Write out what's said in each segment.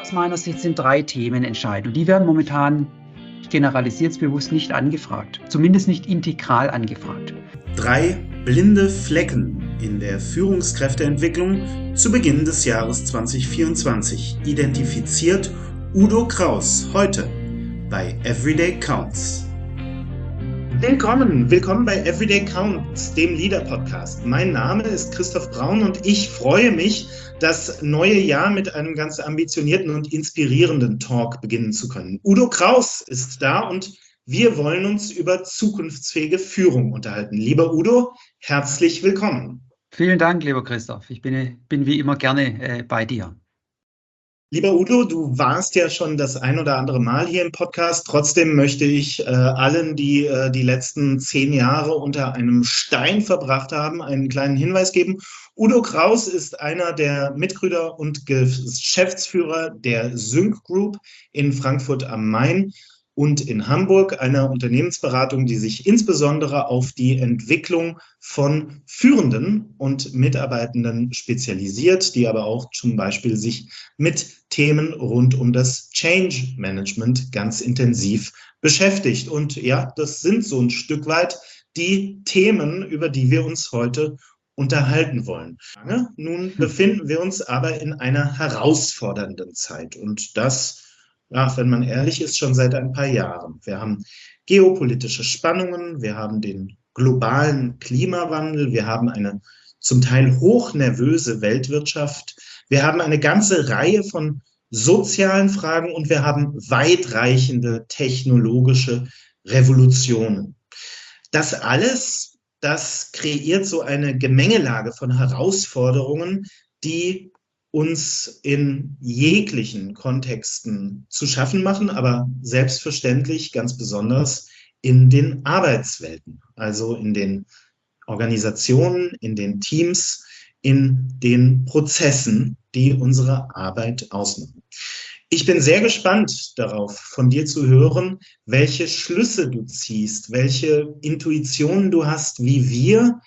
Aus meiner Sicht sind 3 Themen entscheidend und die werden momentan, ich generalisiere jetzt bewusst, nicht angefragt, zumindest nicht integral angefragt. 3 blinde Flecken in der Führungskräfteentwicklung zu Beginn des Jahres 2024 identifiziert Udo Kraus heute bei Everyday Counts. Willkommen bei Everyday Counts, dem Leader-Podcast. Mein Name ist Christoph Braun und ich freue mich, das neue Jahr mit einem ganz ambitionierten und inspirierenden Talk beginnen zu können. Udo Kraus ist da und wir wollen uns über zukunftsfähige Führung unterhalten. Lieber Udo, herzlich willkommen. Vielen Dank, lieber Christoph. Ich bin wie immer gerne bei dir. Lieber Udo, du warst ja schon das ein oder andere Mal hier im Podcast. Trotzdem möchte ich allen, die die letzten 10 Jahre unter einem Stein verbracht haben, einen kleinen Hinweis geben. Udo Kraus ist einer der Mitgründer und Geschäftsführer der Sync Group in Frankfurt am Main und in Hamburg, einer Unternehmensberatung, die sich insbesondere auf die Entwicklung von Führenden und Mitarbeitenden spezialisiert, die aber auch zum Beispiel sich mit Themen rund um das Change Management ganz intensiv beschäftigt. Und ja, das sind so ein Stück weit die Themen, über die wir uns heute unterhalten wollen. Nun befinden wir uns aber in einer herausfordernden Zeit und das, ja, wenn man ehrlich ist, schon seit ein paar Jahren. Wir haben geopolitische Spannungen, wir haben den globalen Klimawandel, wir haben eine zum Teil hochnervöse Weltwirtschaft, wir haben eine ganze Reihe von sozialen Fragen und wir haben weitreichende technologische Revolutionen. Das alles, das kreiert so eine Gemengelage von Herausforderungen, die uns in jeglichen Kontexten zu schaffen machen, aber selbstverständlich ganz besonders in den Arbeitswelten, also in den Organisationen, in den Teams, in den Prozessen, die unsere Arbeit ausmachen. Ich bin sehr gespannt darauf, von dir zu hören, welche Schlüsse du ziehst, welche Intuitionen du hast, wie wir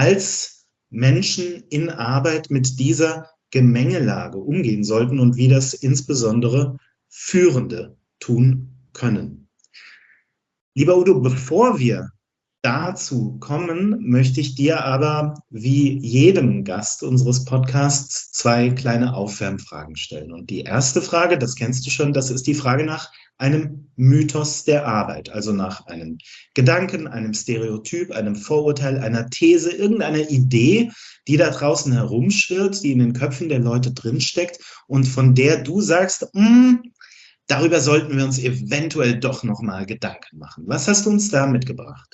als Menschen in Arbeit mit dieser Gemengelage umgehen sollten und wie das insbesondere Führende tun können. Lieber Udo, bevor wir dazu kommen, möchte ich dir aber wie jedem Gast unseres Podcasts 2 kleine Aufwärmfragen stellen. Und die erste Frage, das kennst du schon, das ist die Frage nach einem Mythos der Arbeit, also nach einem Gedanken, einem Stereotyp, einem Vorurteil, einer These, irgendeiner Idee, die da draußen herumschwirrt, die in den Köpfen der Leute drinsteckt und von der du sagst, darüber sollten wir uns eventuell doch nochmal Gedanken machen. Was hast du uns da mitgebracht?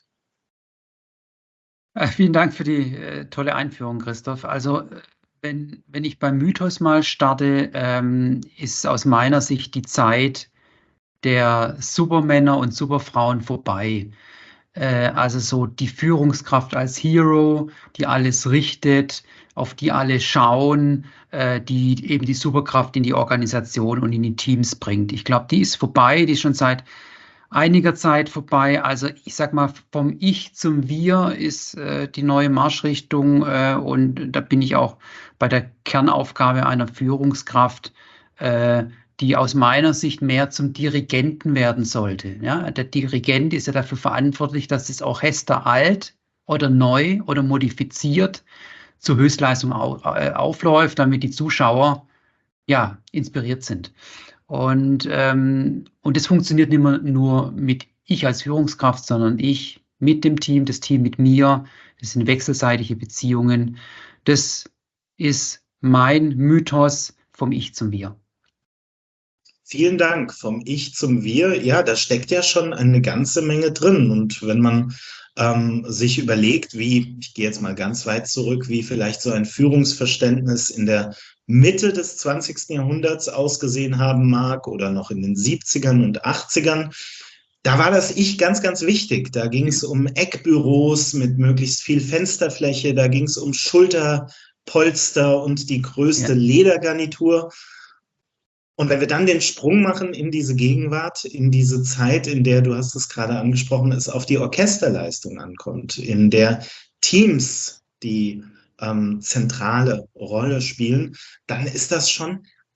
Vielen Dank für die tolle Einführung, Christoph. Also wenn ich beim Mythos mal starte, ist aus meiner Sicht die Zeit der Supermänner und Superfrauen vorbei. Also so die Führungskraft als Hero, die alles richtet, auf die alle schauen, die eben die Superkraft in die Organisation und in die Teams bringt. Ich glaube, die ist vorbei, die ist schon seit einiger Zeit vorbei. Also ich sag mal, vom Ich zum Wir ist die neue Marschrichtung und da bin ich auch bei der Kernaufgabe einer Führungskraft, die aus meiner Sicht mehr zum Dirigenten werden sollte. Ja? Der Dirigent ist ja dafür verantwortlich, dass das Orchester alt oder neu oder modifiziert zur Höchstleistung aufläuft, damit die Zuschauer ja inspiriert sind. Und das funktioniert nicht mehr nur mit ich als Führungskraft, sondern ich mit dem Team, das Team mit mir. Das sind wechselseitige Beziehungen. Das ist mein Mythos vom Ich zum Wir. Vielen Dank. Vom Ich zum Wir. Ja, da steckt ja schon eine ganze Menge drin. Und wenn man sich überlegt, ich gehe jetzt mal ganz weit zurück, wie vielleicht so ein Führungsverständnis in der Mitte des 20. Jahrhunderts ausgesehen haben mag oder noch in den 70ern und 80ern, da war das Ich ganz, ganz wichtig. Da ging es um Eckbüros mit möglichst viel Fensterfläche, da ging es um Schulterpolster und die größte Ledergarnitur. Und wenn wir dann den Sprung machen in diese Gegenwart, in diese Zeit, in der, du hast es gerade angesprochen, es auf die Orchesterleistung ankommt, in der Teams die zentrale Rolle spielen, dann ist das schon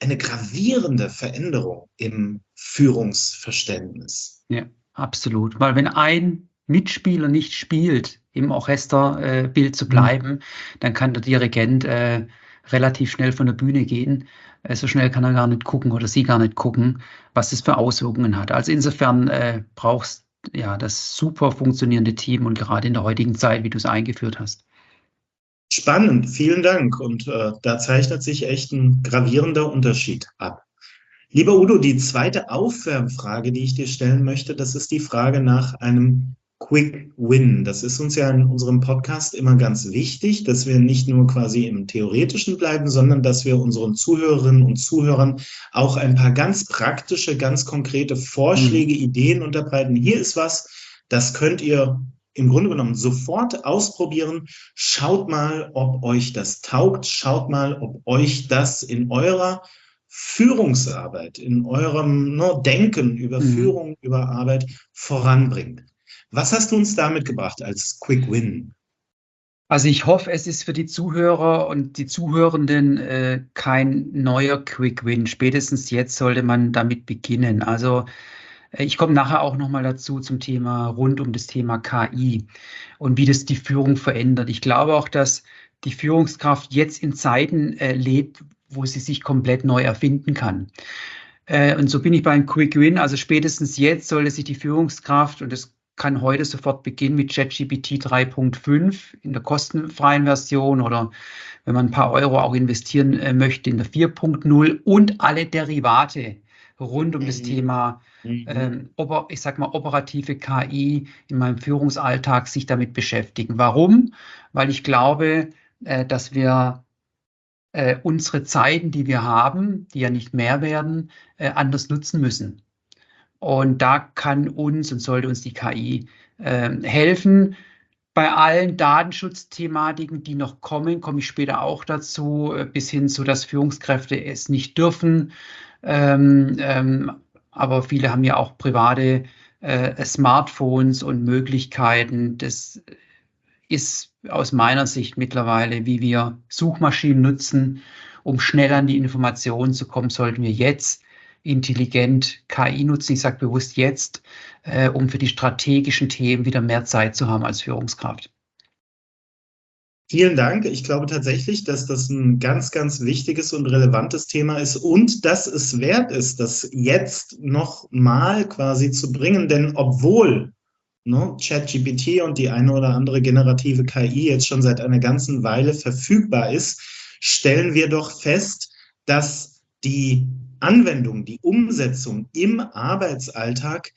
eine gravierende Veränderung im Führungsverständnis. Ja, absolut. Weil wenn ein Mitspieler nicht spielt, im Orchesterbild zu bleiben, dann kann der Dirigent relativ schnell von der Bühne gehen. So schnell kann er gar nicht gucken oder sie gar nicht gucken, was es für Auswirkungen hat. Also insofern brauchst ja das super funktionierende Team und gerade in der heutigen Zeit, wie du es eingeführt hast. Spannend, vielen Dank. Und da zeichnet sich echt ein gravierender Unterschied ab. Lieber Udo, die zweite Aufwärmfrage, die ich dir stellen möchte, das ist die Frage nach einem Quick Win. Das ist uns ja in unserem Podcast immer ganz wichtig, dass wir nicht nur quasi im Theoretischen bleiben, sondern dass wir unseren Zuhörerinnen und Zuhörern auch ein paar ganz praktische, ganz konkrete Vorschläge, Ideen unterbreiten. Hier ist was, das könnt ihr im Grunde genommen sofort ausprobieren. Schaut mal, ob euch das taugt. Schaut mal, ob euch das in eurer Führungsarbeit, in eurem Denken über Führung, über Arbeit voranbringt. Was hast du uns da mitgebracht als Quick Win? Also ich hoffe, es ist für die Zuhörer und die Zuhörenden kein neuer Quick Win. Spätestens jetzt sollte man damit beginnen. Also ich komme nachher auch nochmal dazu zum Thema rund um das Thema KI und wie das die Führung verändert. Ich glaube auch, dass die Führungskraft jetzt in Zeiten lebt, wo sie sich komplett neu erfinden kann. Und so bin ich beim Quick Win. Also spätestens jetzt sollte sich die Führungskraft, und das kann heute sofort beginnen mit ChatGPT 3.5 in der kostenfreien Version oder wenn man ein paar Euro auch investieren möchte in der 4.0 und alle Derivate rund um das Thema, ich sag mal, operative KI in meinem Führungsalltag sich damit beschäftigen. Warum? Weil ich glaube, dass wir unsere Zeiten, die wir haben, die ja nicht mehr werden, anders nutzen müssen. Und da kann uns und sollte uns die KI helfen. Bei allen Datenschutzthematiken, die noch kommen, komme ich später auch dazu, bis hin zu, dass Führungskräfte es nicht dürfen. Aber viele haben ja auch private Smartphones und Möglichkeiten. Das ist aus meiner Sicht mittlerweile, wie wir Suchmaschinen nutzen, um schnell an die Informationen zu kommen, sollten wir jetzt intelligent KI nutzen. Ich sage bewusst jetzt, um für die strategischen Themen wieder mehr Zeit zu haben als Führungskraft. Vielen Dank. Ich glaube tatsächlich, dass das ein ganz, ganz wichtiges und relevantes Thema ist und dass es wert ist, das jetzt noch mal quasi zu bringen. Denn obwohl ChatGPT und die eine oder andere generative KI jetzt schon seit einer ganzen Weile verfügbar ist, stellen wir doch fest, dass die Anwendung, die Umsetzung im Arbeitsalltag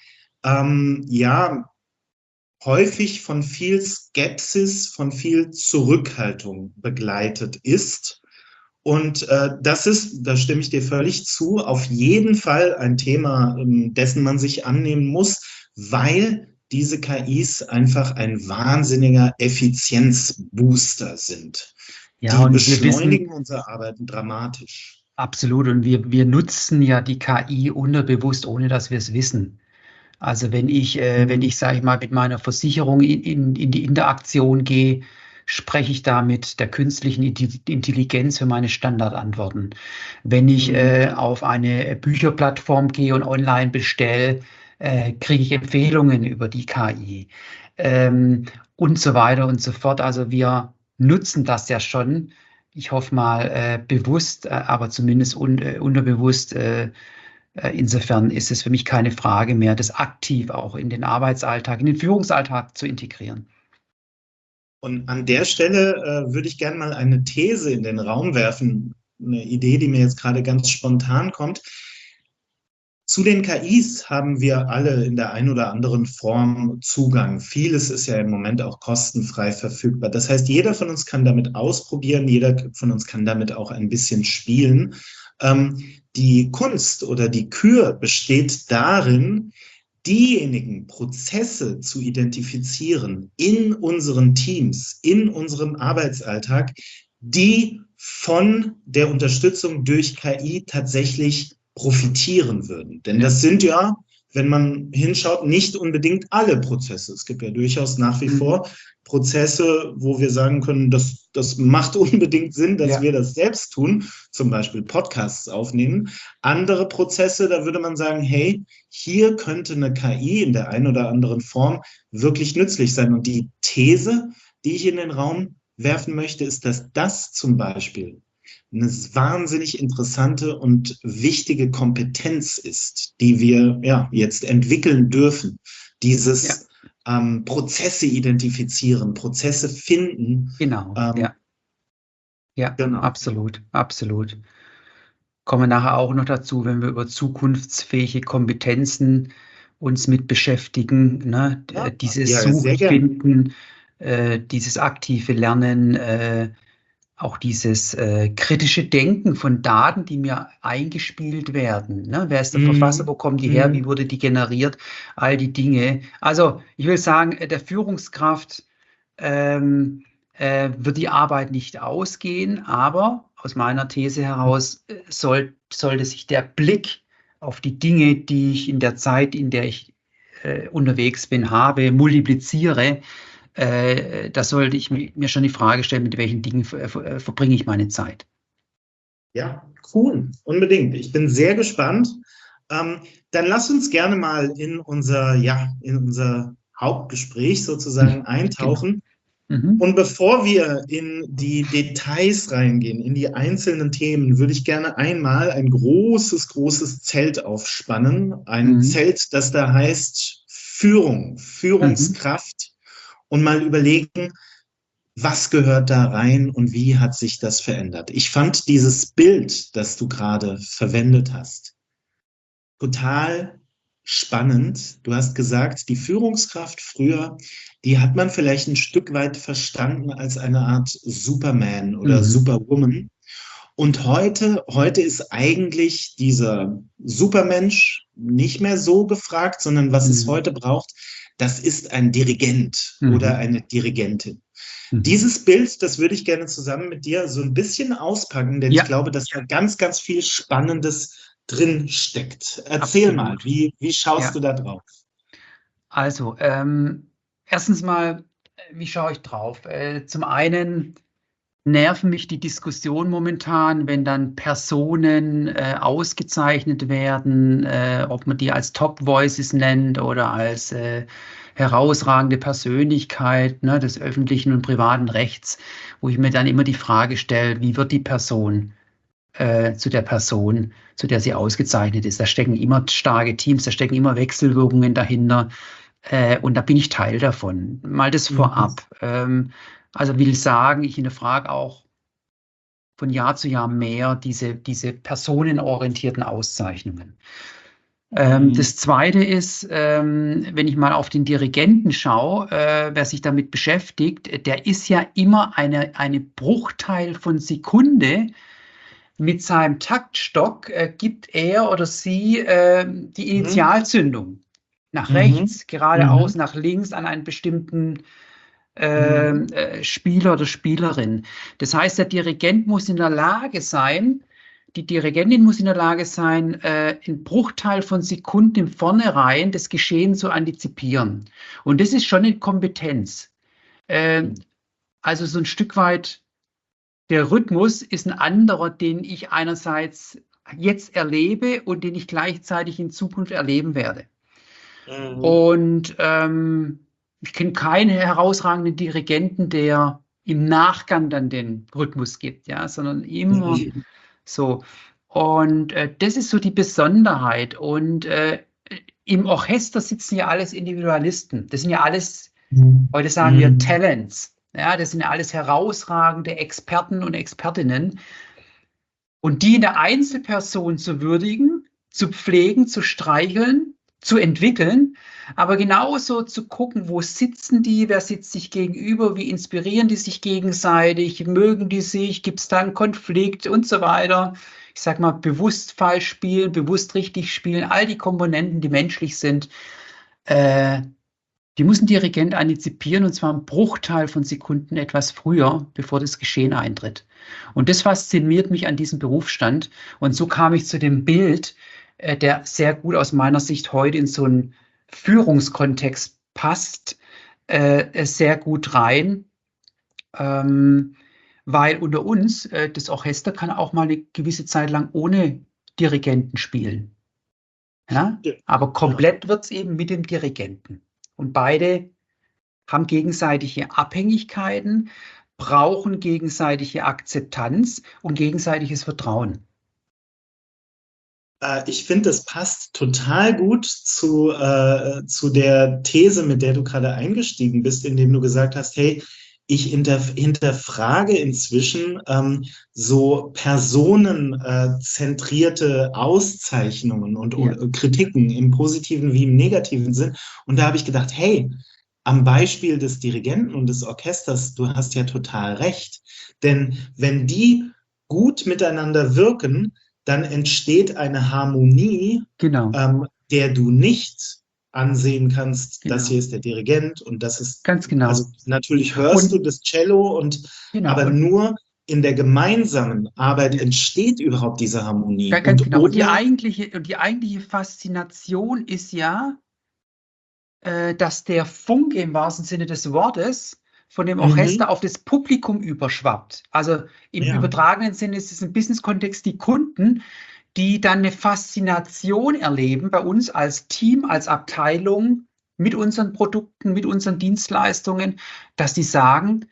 häufig von viel Skepsis, von viel Zurückhaltung begleitet ist. Und das ist, da stimme ich dir völlig zu, auf jeden Fall ein Thema, dessen man sich annehmen muss, weil diese KIs einfach ein wahnsinniger Effizienzbooster sind. Ja, die beschleunigen unser Arbeiten dramatisch. Absolut. Und wir nutzen ja die KI unterbewusst, ohne dass wir es wissen. Also wenn ich, sage ich mal, mit meiner Versicherung in die Interaktion gehe, spreche ich da mit der künstlichen Intelligenz für meine Standardantworten. Wenn ich auf eine Bücherplattform gehe und online bestelle, kriege ich Empfehlungen über die KI und so weiter und so fort. Also wir nutzen das ja schon. Ich hoffe mal bewusst, aber zumindest unterbewusst. Insofern ist es für mich keine Frage mehr, das aktiv auch in den Arbeitsalltag, in den Führungsalltag zu integrieren. Und an der Stelle würde ich gerne mal eine These in den Raum werfen, eine Idee, die mir jetzt gerade ganz spontan kommt. Zu den KIs haben wir alle in der einen oder anderen Form Zugang. Vieles ist ja im Moment auch kostenfrei verfügbar. Das heißt, jeder von uns kann damit ausprobieren, jeder von uns kann damit auch ein bisschen spielen. Die Kunst oder die Kür besteht darin, diejenigen Prozesse zu identifizieren in unseren Teams, in unserem Arbeitsalltag, die von der Unterstützung durch KI tatsächlich profitieren würden. Denn das sind ja, wenn man hinschaut, nicht unbedingt alle Prozesse. Es gibt ja durchaus nach wie vor Prozesse, wo wir sagen können, das macht unbedingt Sinn, dass wir das selbst tun, zum Beispiel Podcasts aufnehmen. Andere Prozesse, da würde man sagen, hey, hier könnte eine KI in der einen oder anderen Form wirklich nützlich sein. Und die These, die ich in den Raum werfen möchte, ist, dass das zum Beispiel eine wahnsinnig interessante und wichtige Kompetenz ist, die wir jetzt entwickeln dürfen. Dieses Prozesse identifizieren, Prozesse finden. Genau, Genau. absolut, absolut. Kommen wir nachher auch noch dazu, wenn wir über zukunftsfähige Kompetenzen uns mit beschäftigen, ne? Dieses Suchen, Finden, dieses aktive Lernen, auch dieses kritische Denken von Daten, die mir eingespielt werden. Ne? Wer ist der Verfasser? Wo kommen die her? Wie wurde die generiert? All die Dinge. Also ich will sagen, der Führungskraft wird die Arbeit nicht ausgehen, aber aus meiner These heraus sollte sich der Blick auf die Dinge, die ich in der Zeit, in der ich unterwegs bin, habe, multipliziere. Da sollte ich mir schon die Frage stellen, mit welchen Dingen verbringe ich meine Zeit. Ja, cool, unbedingt. Ich bin sehr gespannt. Dann lass uns gerne mal in unser Hauptgespräch sozusagen eintauchen. Und bevor wir in die Details reingehen, in die einzelnen Themen, würde ich gerne einmal ein großes Zelt aufspannen. Ein Zelt, das da heißt Führungskraft. Und mal überlegen, was gehört da rein und wie hat sich das verändert? Ich fand dieses Bild, das du gerade verwendet hast, total spannend. Du hast gesagt, die Führungskraft früher, die hat man vielleicht ein Stück weit verstanden als eine Art Superman oder Superwoman. Und heute ist eigentlich dieser Supermensch nicht mehr so gefragt, sondern was es heute braucht, das ist ein Dirigent oder eine Dirigentin. Dieses Bild, das würde ich gerne zusammen mit dir so ein bisschen auspacken, denn ich glaube, dass da ganz viel Spannendes drin steckt. Erzähl mal, wie schaust du da drauf? Also, erstens mal, wie schaue ich drauf? Zum einen nerven mich die Diskussionen momentan, wenn dann Personen ausgezeichnet werden, ob man die als Top Voices nennt oder als herausragende Persönlichkeit, ne, des öffentlichen und privaten Rechts, wo ich mir dann immer die Frage stelle, wie wird die Person zu der Person, zu der sie ausgezeichnet ist? Da stecken immer starke Teams, da stecken immer Wechselwirkungen dahinter. Und da bin ich Teil davon. Mal das vorab. Also will sagen, ich hinterfrage auch von Jahr zu Jahr mehr diese personenorientierten Auszeichnungen. Das Zweite ist, wenn ich mal auf den Dirigenten schaue, wer sich damit beschäftigt, der ist ja immer eine Bruchteil von Sekunde mit seinem Taktstock, gibt er oder sie die Initialzündung. Nach rechts, geradeaus, nach links an einen bestimmten Spieler oder Spielerin. Das heißt, der Dirigent muss in der Lage sein, die Dirigentin muss in der Lage sein, in Bruchteil von Sekunden im Vornherein das Geschehen zu antizipieren. Und das ist schon eine Kompetenz. Also so ein Stück weit, der Rhythmus ist ein anderer, den ich einerseits jetzt erlebe und den ich gleichzeitig in Zukunft erleben werde. Und ich kenne keinen herausragenden Dirigenten, der im Nachgang dann den Rhythmus gibt, ja, sondern immer so. Und das ist so die Besonderheit. Und im Orchester sitzen ja alles Individualisten. Das sind ja alles, heute sagen wir Talents. Ja, das sind ja alles herausragende Experten und Expertinnen. Und die in der Einzelperson zu würdigen, zu pflegen, zu streicheln, zu entwickeln, aber genauso zu gucken, wo sitzen die, wer sitzt sich gegenüber, wie inspirieren die sich gegenseitig, mögen die sich, gibt es da einen Konflikt und so weiter. Ich sage mal, bewusst falsch spielen, bewusst richtig spielen, all die Komponenten, die menschlich sind, die muss ein Dirigent antizipieren, und zwar einen Bruchteil von Sekunden etwas früher, bevor das Geschehen eintritt. Und das fasziniert mich an diesem Berufsstand. Und so kam ich zu dem Bild, der sehr gut aus meiner Sicht heute in so einen Führungskontext passt, sehr gut rein. Weil unter uns, das Orchester kann auch mal eine gewisse Zeit lang ohne Dirigenten spielen. Ja? Ja. Aber komplett wird es eben mit dem Dirigenten. Und beide haben gegenseitige Abhängigkeiten, brauchen gegenseitige Akzeptanz und gegenseitiges Vertrauen. Ich finde, das passt total gut zu der These, mit der du gerade eingestiegen bist, indem du gesagt hast, hey, ich hinterfrage inzwischen so personenzentrierte Auszeichnungen und Ja. Kritiken im positiven wie im negativen Sinn. Und da habe ich gedacht, hey, am Beispiel des Dirigenten und des Orchesters, du hast ja total recht. Denn wenn die gut miteinander wirken, dann entsteht eine Harmonie, Genau, der du nicht ansehen kannst, das genau, hier ist der Dirigent und das ist, ganz genau. also natürlich hörst du Und das Cello genau, aber und nur in der gemeinsamen Arbeit ja, entsteht überhaupt diese Harmonie. ganz Und genau. Und ohne, die eigentliche Faszination ist ja, dass der Funke im wahrsten Sinne des Wortes von dem mhm, Orchester auf das Publikum überschwappt. Also im ja, übertragenen Sinne ist es im Business-Kontext die Kunden, die dann eine Faszination erleben bei uns als Team, als Abteilung, mit unseren Produkten, mit unseren Dienstleistungen, dass die sagen,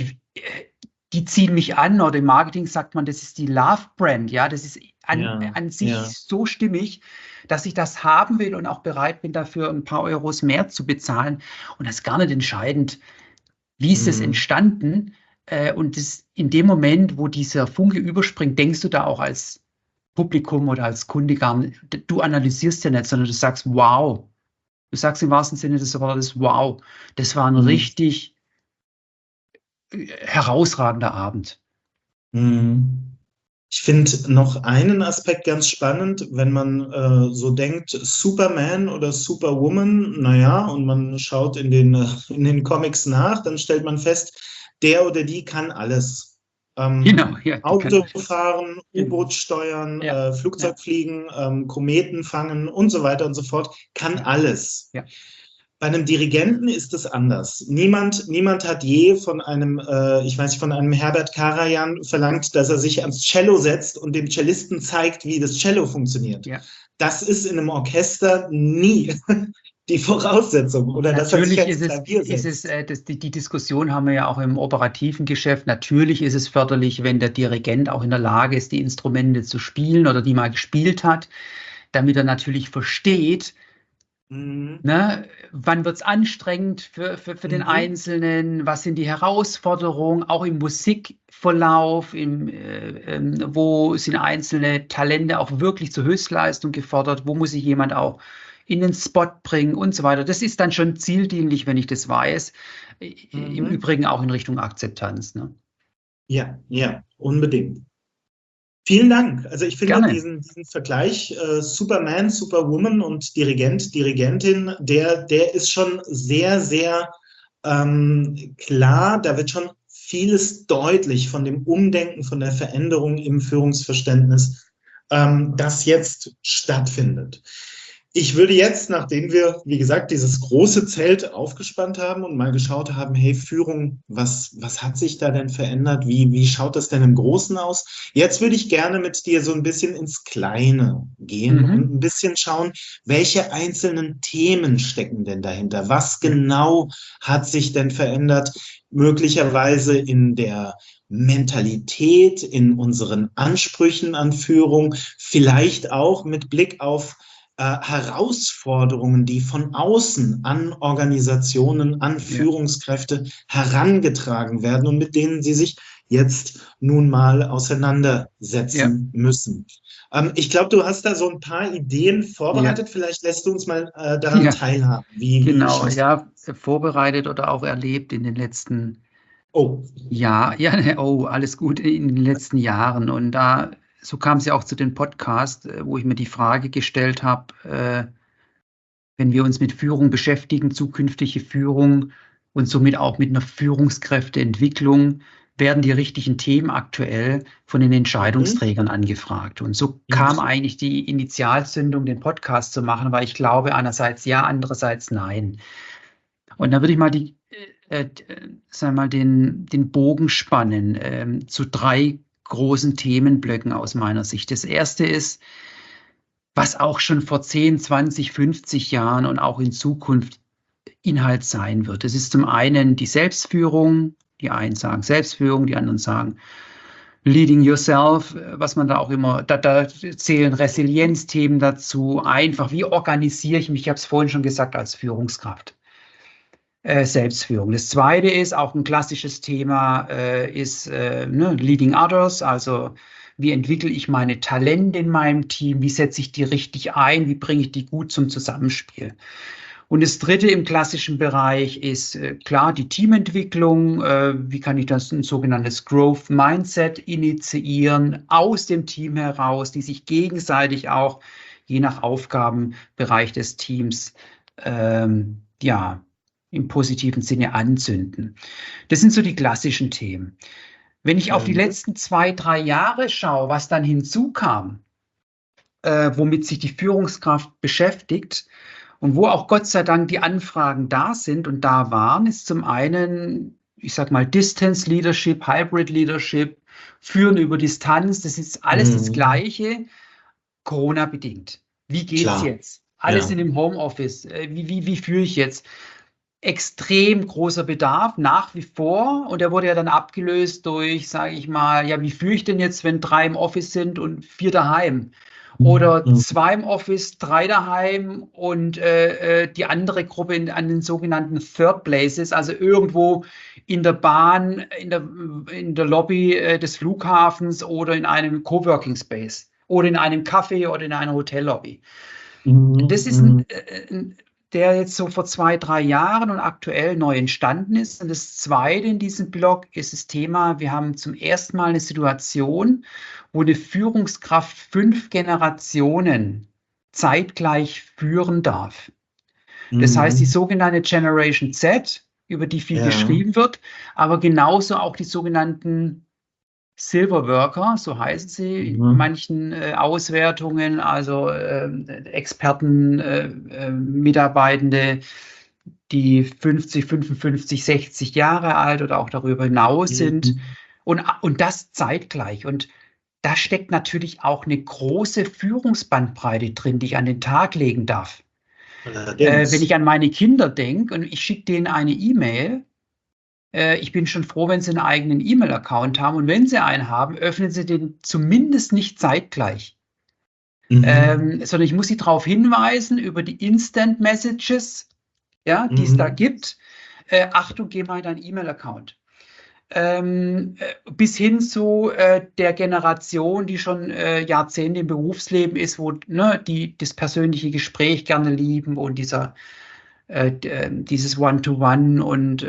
die ziehen mich an, oder im Marketing sagt man, das ist die Love-Brand, ja, das ist ja, an sich ja, so stimmig, dass ich das haben will und auch bereit bin, dafür ein paar Euros mehr zu bezahlen. Und das ist gar nicht entscheidend, wie ist es mhm, entstanden. Und das, in dem Moment, wo dieser Funke überspringt, denkst du da auch als Publikum oder als Kunde gar nicht, du analysierst ja nicht, sondern du sagst, wow. Du sagst im wahrsten Sinne des Wortes, wow, das war ein mhm, richtig herausragender Abend. mhm. Ich finde noch einen Aspekt ganz spannend, wenn man so denkt, Superman oder Superwoman, naja, und man schaut in den Comics nach, dann stellt man fest, der oder die kann alles. Genau, ja, die kann. Auto fahren, Genau. U-Boot steuern, Ja, ja, Flugzeug fliegen, Kometen fangen und so weiter und so fort, kann ja, alles. ja, Bei einem Dirigenten ist es anders. Niemand hat je von einem, ich weiß nicht, von einem Herbert Karajan verlangt, dass er sich ans Cello setzt und dem Cellisten zeigt, wie das Cello funktioniert. ja. Das ist in einem Orchester nie die Voraussetzung oder dass er sich Natürlich ans Klavier ist es setzt. die Diskussion haben wir ja auch im operativen Geschäft. Natürlich ist es förderlich, wenn der Dirigent auch in der Lage ist, die Instrumente zu spielen oder die mal gespielt hat, damit er natürlich versteht, Mhm. ne, wann wird es anstrengend für den Mhm. Einzelnen, was sind die Herausforderungen, auch im Musikverlauf, wo sind einzelne Talente auch wirklich zur Höchstleistung gefordert, wo muss sich jemand auch in den Spot bringen und so weiter. Das ist dann schon zieldienlich, wenn ich das weiß. Im Mhm. Übrigen auch in Richtung Akzeptanz. Ne? Ja, ja, unbedingt. Vielen Dank. Also ich finde Gerne. diesen Vergleich Superman, Superwoman und Dirigent, Dirigentin, der ist schon sehr, sehr klar. Da wird schon vieles deutlich von dem Umdenken, von der Veränderung im Führungsverständnis, das jetzt stattfindet. Ich würde jetzt, nachdem wir, wie gesagt, dieses große Zelt aufgespannt haben und mal geschaut haben, hey, Führung, was hat sich da denn verändert? Wie schaut das denn im Großen aus? Jetzt würde ich gerne mit dir so ein bisschen ins Kleine gehen und Mhm. ein bisschen schauen, welche einzelnen Themen stecken denn dahinter? Was Ja, genau hat sich denn verändert? Möglicherweise in der Mentalität, in unseren Ansprüchen an Führung, vielleicht auch mit Blick auf Herausforderungen, die von außen an Organisationen, an ja, Führungskräfte herangetragen werden und mit denen sie sich jetzt nun mal ja, auseinandersetzen müssen. Ich glaube, du hast da so ein paar Ideen ja, vorbereitet. Vielleicht lässt du uns mal daran ja, teilhaben. Wie genau. schaust du Ja, das? vorbereitet oder auch erlebt in den letzten Oh, Ja, ja, oh, alles gut in den letzten Jahren. Und so kam es ja auch zu dem Podcast, wo ich mir die Frage gestellt habe, wenn wir uns mit Führung beschäftigen, zukünftige Führung und somit auch mit einer Führungskräfteentwicklung, werden die richtigen Themen aktuell von den Entscheidungsträgern angefragt. Und so kam eigentlich die Initialzündung, den Podcast zu machen, weil ich glaube, einerseits ja, andererseits nein. Und da würde ich mal den Bogen spannen zu 3 großen Themenblöcken aus meiner Sicht. Das erste ist, was auch schon vor 10, 20, 50 Jahren und auch in Zukunft Inhalt sein wird. Das ist zum einen die Selbstführung. Die einen sagen Selbstführung, die anderen sagen Leading Yourself, was man da auch immer, da zählen Resilienzthemen dazu. Einfach, wie organisiere ich mich? Ich habe es vorhin schon gesagt, als Führungskraft. Selbstführung. Das zweite ist auch ein klassisches Thema, ist Leading Others, also wie entwickle ich meine Talente in meinem Team, wie setze ich die richtig ein, wie bringe ich die gut zum Zusammenspiel. Und das dritte im klassischen Bereich ist klar die Teamentwicklung. Wie kann ich das ein sogenanntes Growth Mindset initiieren aus dem Team heraus, die sich gegenseitig auch je nach Aufgabenbereich des Teams im positiven Sinne anzünden. Das sind so die klassischen Themen. Wenn ich auf die letzten 2, 3 Jahre schaue, was dann hinzukam, womit sich die Führungskraft beschäftigt und wo auch Gott sei Dank die Anfragen da sind und da waren, ist zum einen, ich sag mal, Distance Leadership, Hybrid Leadership, Führen über Distanz, das ist alles das Gleiche, Corona-bedingt. Wie geht's jetzt? Alle sind im Homeoffice. Wie führe ich jetzt? Extrem großer Bedarf nach wie vor und der wurde ja dann abgelöst durch, sage ich mal, ja, wie führe ich denn jetzt, wenn 3 im Office sind und 4 daheim? Oder 2 im Office, 3 daheim und die andere Gruppe an den sogenannten Third Places, also irgendwo in der Bahn, in der Lobby des Flughafens oder in einem Coworking Space oder in einem Café oder in einer Hotellobby. Das ist der jetzt so vor 2, 3 Jahren und aktuell neu entstanden ist. Und das zweite in diesem Blog ist das Thema, wir haben zum ersten Mal eine Situation, wo eine Führungskraft 5 Generationen zeitgleich führen darf. Das heißt, die sogenannte Generation Z, über die viel geschrieben wird, aber genauso auch die sogenannten Silver Worker, so heißen sie in manchen Auswertungen, also Experten, Mitarbeitende, die 50, 55, 60 Jahre alt oder auch darüber hinaus sind und das zeitgleich. Und da steckt natürlich auch eine große Führungsbandbreite drin, die ich an den Tag legen darf. Wenn ich an meine Kinder denke und ich schicke denen eine E-Mail, ich bin schon froh, wenn sie einen eigenen E-Mail-Account haben. Und wenn sie einen haben, öffnen sie den zumindest nicht zeitgleich. Sondern ich muss sie darauf hinweisen, über die Instant Messages, die es da gibt. Achtung, geh mal in deinen E-Mail-Account. Bis hin zu der Generation, die schon Jahrzehnte im Berufsleben ist, wo die das persönliche Gespräch gerne lieben und dieses One-to-One und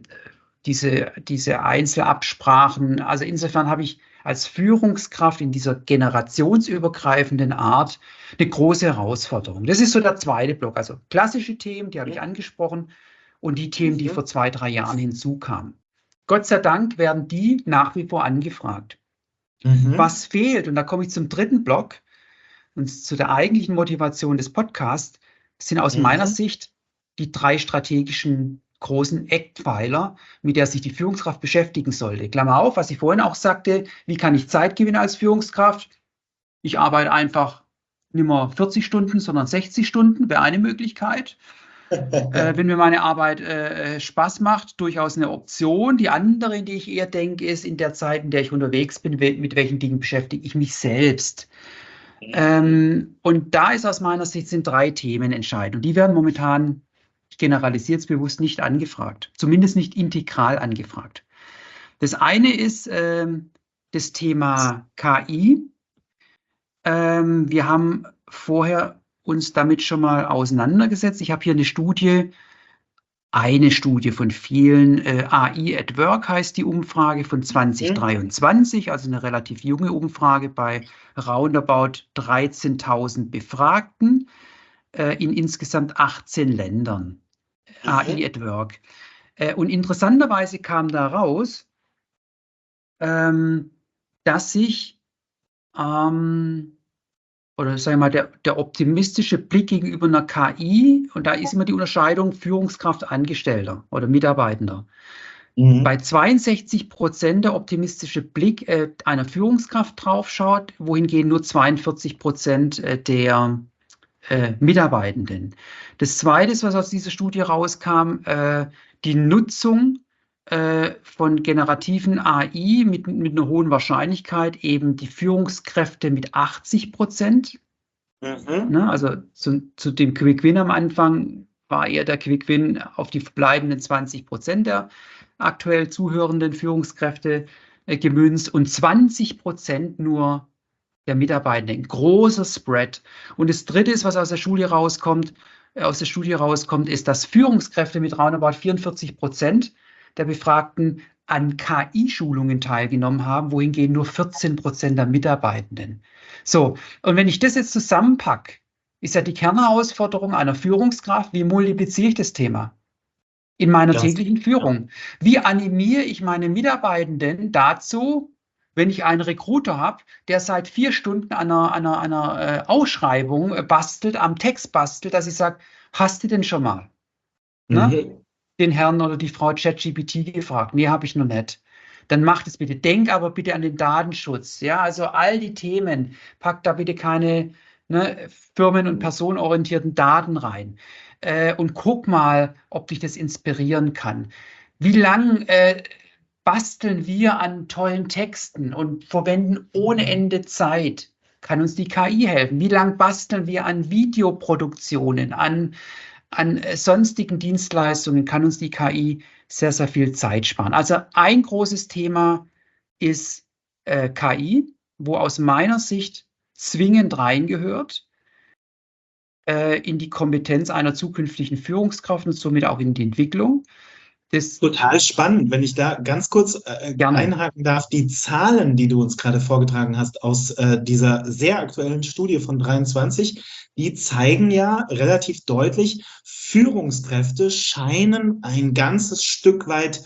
diese Einzelabsprachen. Also insofern habe ich als Führungskraft in dieser generationsübergreifenden Art eine große Herausforderung. Das ist so der zweite Block. Also klassische Themen, die habe ich angesprochen, und die Themen, die vor 2, 3 Jahren hinzukamen. Gott sei Dank werden die nach wie vor angefragt. Was fehlt, und da komme ich zum dritten Block und zu der eigentlichen Motivation des Podcasts, sind aus meiner Sicht die 3 strategischen großen Eckpfeiler, mit der sich die Führungskraft beschäftigen sollte. Klammer auf, was ich vorhin auch sagte, wie kann ich Zeit gewinnen als Führungskraft? Ich arbeite einfach nicht mehr 40 Stunden, sondern 60 Stunden, wäre eine Möglichkeit. Wenn mir meine Arbeit Spaß macht, durchaus eine Option. Die andere, in die ich eher denke, ist in der Zeit, in der ich unterwegs bin, mit welchen Dingen beschäftige ich mich selbst. Und da ist aus meiner Sicht sind 3 Themen entscheidend. Und die werden momentan, ich generalisiere es bewusst, nicht angefragt. Zumindest nicht integral angefragt. Das eine ist das Thema KI. Wir haben vorher uns damit schon mal auseinandergesetzt. Ich habe hier eine Studie von vielen. AI at Work heißt die Umfrage von 2023, also eine relativ junge Umfrage bei roundabout 13.000 Befragten in insgesamt 18 Ländern. AI at Work. Und interessanterweise kam da raus, dass sich oder sagen wir mal, der optimistische Blick gegenüber einer KI, und da ist immer die Unterscheidung Führungskraft Angestellter oder Mitarbeitender. Bei 62% der optimistische Blick einer Führungskraft draufschaut, wohingegen nur 42% der Mitarbeitenden. Das Zweite, was aus dieser Studie rauskam, die Nutzung von generativen AI mit einer hohen Wahrscheinlichkeit, eben die Führungskräfte mit 80%. Ne, also zu dem Quick Win am Anfang war eher der Quick Win auf die verbleibenden 20% der aktuell zuhörenden Führungskräfte gemünzt und 20% nur der Mitarbeitenden. Ein großer Spread. Und das Dritte ist, was aus der Studie rauskommt, ist, dass Führungskräfte mit roundabout 44% der Befragten an KI-Schulungen teilgenommen haben, wohingegen nur 14% der Mitarbeitenden. So, und wenn ich das jetzt zusammenpacke, ist ja die Kernherausforderung einer Führungskraft, wie multipliziere ich das Thema in meiner täglichen Führung? Wie animiere ich meine Mitarbeitenden dazu, wenn ich einen Recruiter habe, der seit 4 Stunden an einer Ausschreibung bastelt, am Text bastelt, dass ich sage, hast du denn schon mal den Herrn oder die Frau ChatGPT gefragt? Nee, habe ich noch nicht. Dann macht es bitte. Denk aber bitte an den Datenschutz. Ja, also all die Themen. Packt da bitte keine firmen- und personenorientierten Daten rein. Und guck mal, ob dich das inspirieren kann. Wie lang basteln wir an tollen Texten und verwenden ohne Ende Zeit? Kann uns die KI helfen? Wie lang basteln wir an Videoproduktionen, an sonstigen Dienstleistungen? Kann uns die KI sehr, sehr viel Zeit sparen. Also ein großes Thema ist KI, wo aus meiner Sicht zwingend reingehört in die Kompetenz einer zukünftigen Führungskraft und somit auch in die Entwicklung. Total spannend, wenn ich da ganz kurz einhaken darf. Die Zahlen, die du uns gerade vorgetragen hast aus dieser sehr aktuellen Studie von 23, die zeigen ja relativ deutlich, Führungskräfte scheinen ein ganzes Stück weit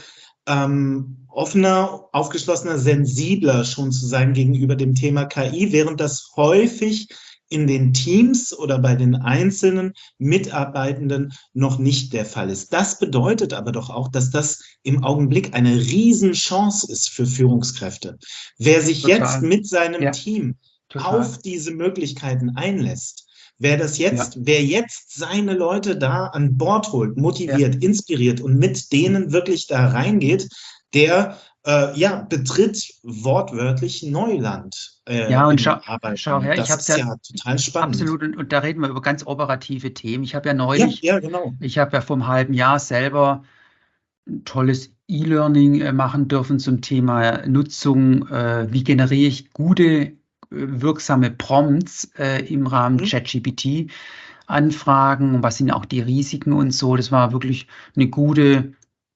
offener, aufgeschlossener, sensibler schon zu sein gegenüber dem Thema KI, während das häufig in den Teams oder bei den einzelnen Mitarbeitenden noch nicht der Fall ist. Das bedeutet aber doch auch, dass das im Augenblick eine Riesenchance ist für Führungskräfte. Wer sich jetzt mit seinem Team auf diese Möglichkeiten einlässt, wer jetzt seine Leute da an Bord holt, motiviert, inspiriert und mit denen wirklich da reingeht, der betritt wortwörtlich Neuland. Und schau her, ich habe es ja total spannend. Absolut, und da reden wir über ganz operative Themen. Ich habe ja neulich, ich habe ja vor einem halben Jahr selber ein tolles E-Learning machen dürfen zum Thema Nutzung. Wie generiere ich gute, wirksame Prompts im Rahmen ChatGPT-Anfragen? Was sind auch die Risiken und so? Das war wirklich eine gute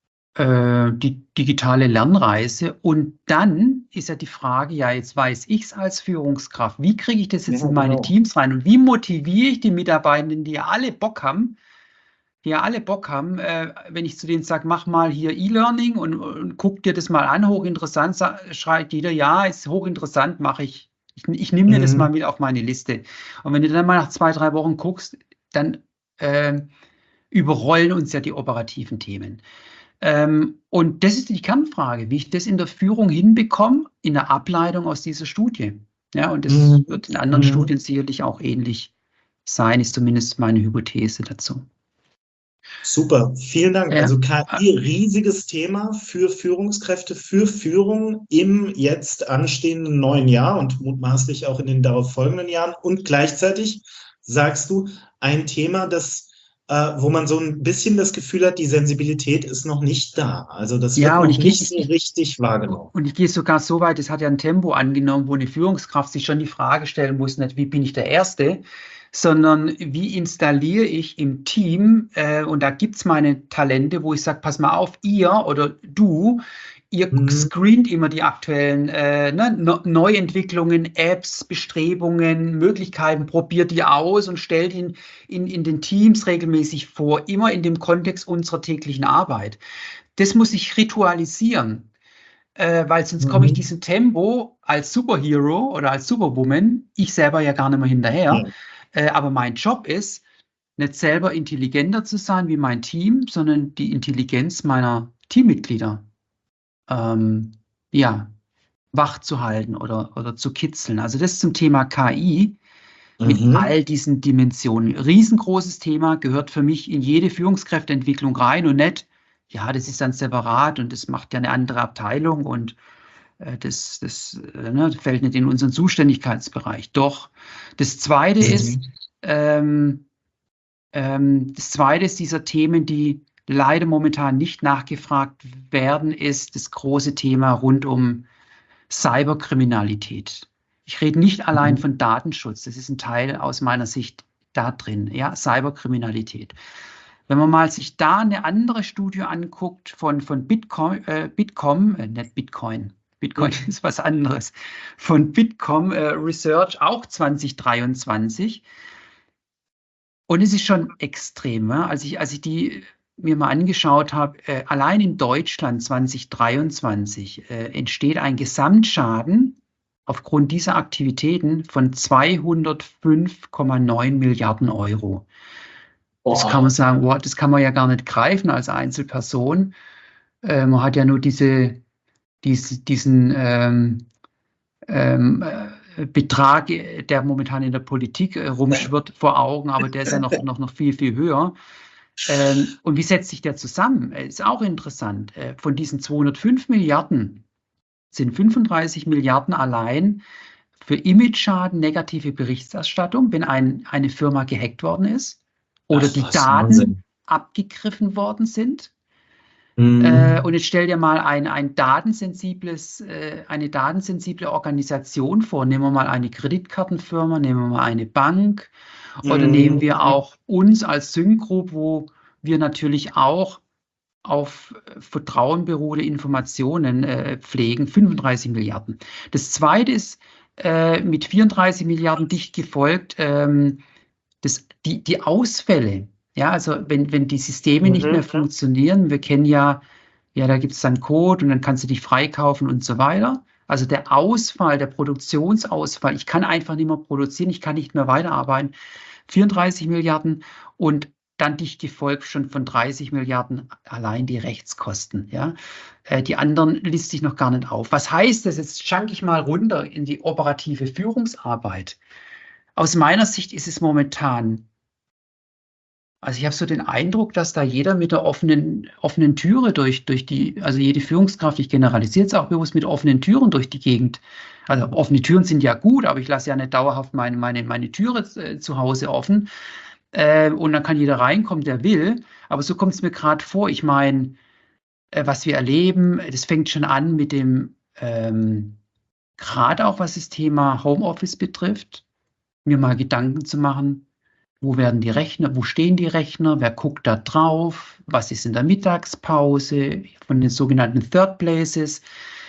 die digitale Lernreise. Und dann ist ja die Frage, ja, jetzt weiß ich es als Führungskraft, wie kriege ich das jetzt in meine Teams rein und wie motiviere ich die Mitarbeitenden, die ja alle Bock haben, wenn ich zu denen sage, mach mal hier E-Learning und guck dir das mal an, hochinteressant, schreit jeder, ja, ist hochinteressant, mache ich. Ich nehme mir das mal mit auf meine Liste. Und wenn du dann mal nach 2, 3 Wochen guckst, dann überrollen uns ja die operativen Themen. Und das ist die Kernfrage, wie ich das in der Führung hinbekomme, in der Ableitung aus dieser Studie. Ja, und das wird in anderen Studien sicherlich auch ähnlich sein, ist zumindest meine Hypothese dazu. Super, vielen Dank. Also KI, riesiges Thema für Führungskräfte, für Führung im jetzt anstehenden neuen Jahr und mutmaßlich auch in den darauf folgenden Jahren. Und gleichzeitig sagst du, ein Thema, das wo man so ein bisschen das Gefühl hat, die Sensibilität ist noch nicht da. Also das wird noch nicht so richtig wahrgenommen. Und ich gehe sogar so weit, es hat ja ein Tempo angenommen, wo eine Führungskraft sich schon die Frage stellen muss, nicht wie bin ich der Erste, sondern wie installiere ich im Team, und da gibt es meine Talente, wo ich sage, pass mal auf, ihr oder du, ihr screent immer die aktuellen Neuentwicklungen, Apps, Bestrebungen, Möglichkeiten, probiert die aus und stellt ihn in den Teams regelmäßig vor, immer in dem Kontext unserer täglichen Arbeit. Das muss ich ritualisieren. weil sonst komme ich diesem Tempo als Superhero oder als Superwoman, ich selber ja gar nicht mehr hinterher. Ja. Aber mein Job ist, nicht selber intelligenter zu sein wie mein Team, sondern die Intelligenz meiner Teammitglieder ja, wach zu halten oder zu kitzeln. Also das zum Thema KI mit Mhm. all diesen Dimensionen. Riesengroßes Thema, gehört für mich in jede Führungskräfteentwicklung rein und nicht, ja, das ist dann separat und das macht ja eine andere Abteilung und das fällt nicht in unseren Zuständigkeitsbereich. Doch, das Zweite ist, ähm, das Zweite ist dieser Themen, die leider momentan nicht nachgefragt werden, ist das große Thema rund um Cyberkriminalität. Ich rede nicht allein Mhm. von Datenschutz, das ist ein Teil aus meiner Sicht da drin, ja, Cyberkriminalität. Wenn man mal sich da eine andere Studie anguckt von Bitkom, nicht Bitcoin, Bitcoin ist was anderes, von Bitkom Research, auch 2023. Und es ist schon extrem, ja? Als ich die mir mal angeschaut habe, allein in Deutschland 2023 entsteht ein Gesamtschaden aufgrund dieser Aktivitäten von 205,9 Milliarden Euro. Das kann man Boah. sagen, wow, das kann man ja gar nicht greifen als Einzelperson. Man hat ja nur diesen ähm, Betrag, der momentan in der Politik rumschwirrt, vor Augen, aber der ist ja noch viel, viel höher. Und wie setzt sich der zusammen? Ist auch interessant. Von diesen 205 Milliarden sind 35 Milliarden allein für Image-Schaden, negative Berichterstattung, wenn eine Firma gehackt worden ist oder Ach die was, Daten Wahnsinn. abgegriffen worden sind. Und Mhm. jetzt stell dir mal eine datensensible Organisation vor. Nehmen wir mal eine Kreditkartenfirma, nehmen wir mal eine Bank oder nehmen wir Mhm. auch uns als Syncgroup, wo wir natürlich auch auf Vertrauen beruhende Informationen pflegen, 35 Milliarden. Das zweite ist mit 34 Milliarden dicht gefolgt, die Ausfälle. Ja, also wenn die Systeme nicht mehr Mhm. funktionieren, wir kennen ja, da gibt es dann Code und dann kannst du dich freikaufen und so weiter. Also der Ausfall, der Produktionsausfall, ich kann einfach nicht mehr produzieren, ich kann nicht mehr weiterarbeiten. 34 Milliarden und dann dicht gefolgt schon von 30 Milliarden allein die Rechtskosten. Ja? Die anderen liste ich noch gar nicht auf. Was heißt das? Jetzt schwanke ich mal runter in die operative Führungsarbeit. Aus meiner Sicht ist es momentan, also ich habe so den Eindruck, dass da jeder mit der offenen Türe also jede Führungskraft, ich generalisiere es auch bewusst, mit offenen Türen durch die Gegend. Also offene Türen sind ja gut, aber ich lasse ja nicht dauerhaft meine Türe zu Hause offen. Und dann kann jeder reinkommen, der will. Aber so kommt es mir gerade vor. Ich meine, was wir erleben, das fängt schon an mit dem, gerade auch was das Thema Homeoffice betrifft, mir mal Gedanken zu machen, wo werden die Rechner, wo stehen die Rechner, wer guckt da drauf, was ist in der Mittagspause, von den sogenannten Third Places,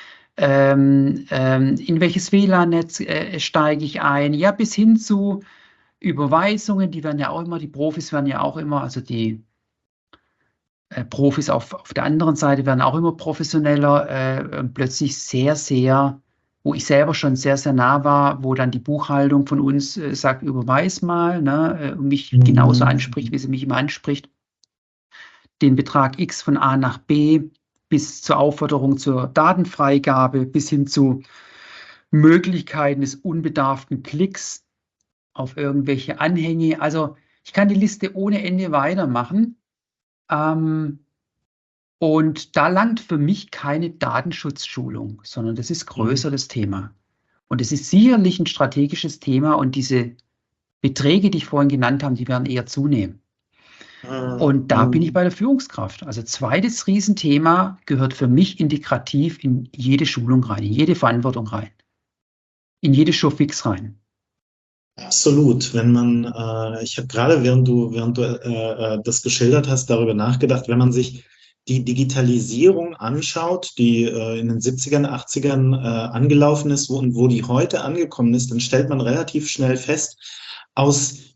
in welches WLAN-Netz steige ich ein, ja, bis hin zu Überweisungen, die werden ja auch immer, die Profis werden ja auch immer, also die Profis auf der anderen Seite werden auch immer professioneller, plötzlich wo ich selber schon sehr, sehr nah war, wo dann die Buchhaltung von uns sagt, überweis mal, ne, und mich genauso anspricht, Mhm. wie sie mich immer anspricht, den Betrag X von A nach B bis zur Aufforderung zur Datenfreigabe, bis hin zu Möglichkeiten des unbedarften Klicks auf irgendwelche Anhänge. Also ich kann die Liste ohne Ende weitermachen. Ähm, Und da langt für mich keine Datenschutzschulung, sondern das ist Mhm. größer das Thema. Und es ist sicherlich ein strategisches Thema und diese Beträge, die ich vorhin genannt habe, die werden eher zunehmen. Und da bin ich Mhm. bei der Führungskraft. Also zweites Riesenthema gehört für mich integrativ in jede Schulung rein, in jede Verantwortung rein, in jede Showfix rein. Absolut. Ich habe gerade, während du das geschildert hast, darüber nachgedacht, wenn man sich die Digitalisierung anschaut, die in den 70ern, 80ern angelaufen ist und wo die heute angekommen ist, dann stellt man relativ schnell fest, aus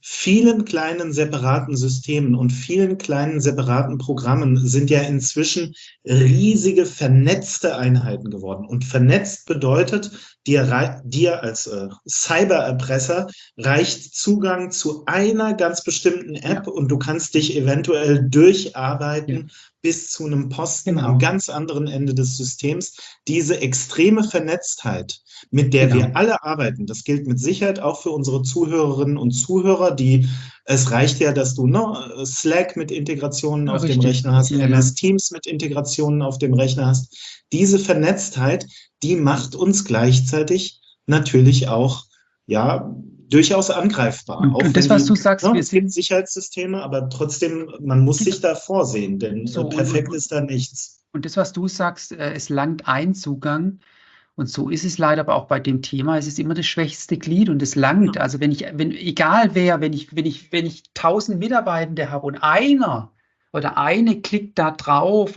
vielen kleinen separaten Systemen und vielen kleinen separaten Programmen sind ja inzwischen riesige vernetzte Einheiten geworden. Und vernetzt bedeutet, dir als Cybererpresser reicht Zugang zu einer ganz bestimmten App und du kannst dich eventuell durcharbeiten bis zu einem Posten am ganz anderen Ende des Systems. Diese extreme Vernetztheit, mit der wir alle arbeiten, das gilt mit Sicherheit auch für unsere Zuhörerinnen und Zuhörer, es reicht ja, dass du Slack mit Integrationen auf dem Rechner hast, MS Teams mit Integrationen auf dem Rechner hast. Diese Vernetztheit, die macht uns gleichzeitig natürlich auch, ja, durchaus angreifbar. Und das, was du sagst, es gibt Sicherheitssysteme, aber trotzdem, man muss sich da vorsehen, denn perfekt ist da nichts. Und das, was du sagst, es langt ein Zugang. Und so ist es leider aber auch bei dem Thema. Es ist immer das schwächste Glied und es langt. Also egal wer, wenn ich 1000 Mitarbeitende habe und einer oder eine klickt da drauf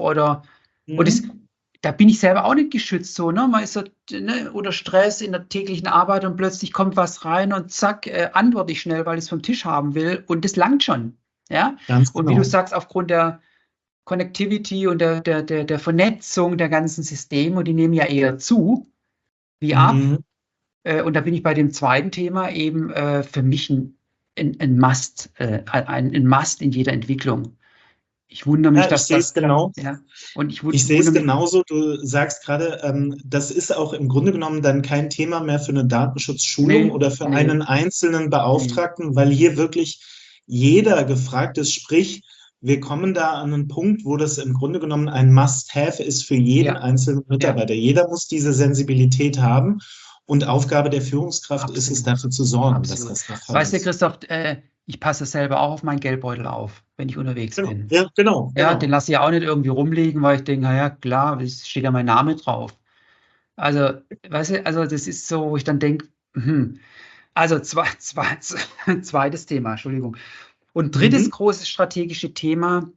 da bin ich selber auch nicht geschützt so, ne? Man ist so, ne, unter Stress in der täglichen Arbeit und plötzlich kommt was rein und zack, antworte ich schnell, weil ich es vom Tisch haben will und das langt schon. Ja? Ganz genau. Und wie du sagst, aufgrund der Connectivity und der Vernetzung der ganzen Systeme, und die nehmen ja eher zu wie ab. Und da bin ich bei dem zweiten Thema eben für mich ein Must, ein Must in jeder Entwicklung. Ich wundere mich, dass das genau. Ja, und ich sehe es genauso. Du sagst gerade, das ist auch im Grunde genommen dann kein Thema mehr für eine Datenschutzschulung oder für einen einzelnen Beauftragten, weil hier wirklich jeder gefragt ist. Sprich, wir kommen da an einen Punkt, wo das im Grunde genommen ein Must-Have ist für jeden einzelnen Mitarbeiter. Jeder muss diese Sensibilität haben. Und Aufgabe der Führungskraft ist es, dafür zu sorgen, dass das der Fall ist. Weißt du, Christoph, ich passe selber auch auf meinen Geldbeutel auf, wenn ich unterwegs bin. Ja, genau. Ja, den lasse ich ja auch nicht irgendwie rumliegen, weil ich denke, naja, klar, es steht ja mein Name drauf. Also, weißt du, also das ist so, wo ich dann denke, also zweites Thema, Entschuldigung. Und drittes großes strategische Thema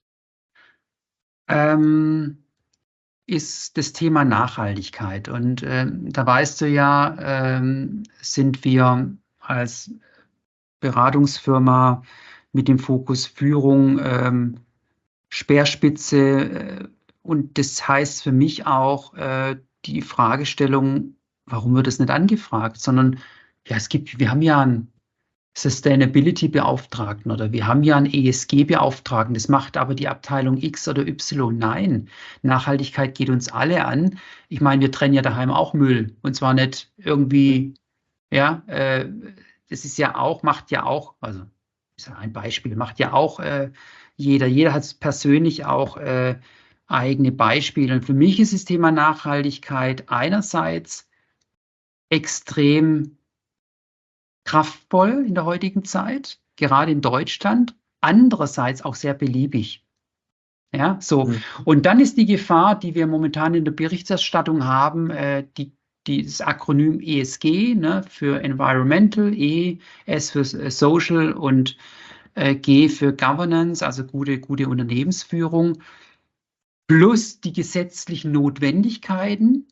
ist das Thema Nachhaltigkeit. Und da weißt du ja, sind wir als Beratungsfirma mit dem Fokus Führung Speerspitze. Und das heißt für mich auch die Fragestellung, warum wird das nicht angefragt, sondern ja, wir haben ja einen Sustainability-Beauftragten oder wir haben ja einen ESG-Beauftragten. Das macht aber die Abteilung X oder Y. Nein, Nachhaltigkeit geht uns alle an. Ich meine, wir trennen ja daheim auch Müll und zwar nicht irgendwie, ja, das ist ja auch, also ist ja ein Beispiel, macht ja auch jeder. Jeder hat persönlich auch eigene Beispiele. Und für mich ist das Thema Nachhaltigkeit einerseits extrem kraftvoll in der heutigen Zeit, gerade in Deutschland, andererseits auch sehr beliebig. Ja, so. Und dann ist die Gefahr, die wir momentan in der Berichterstattung haben, das Akronym ESG, ne, für Environmental, E, S für Social und G für Governance, also gute Unternehmensführung, plus die gesetzlichen Notwendigkeiten,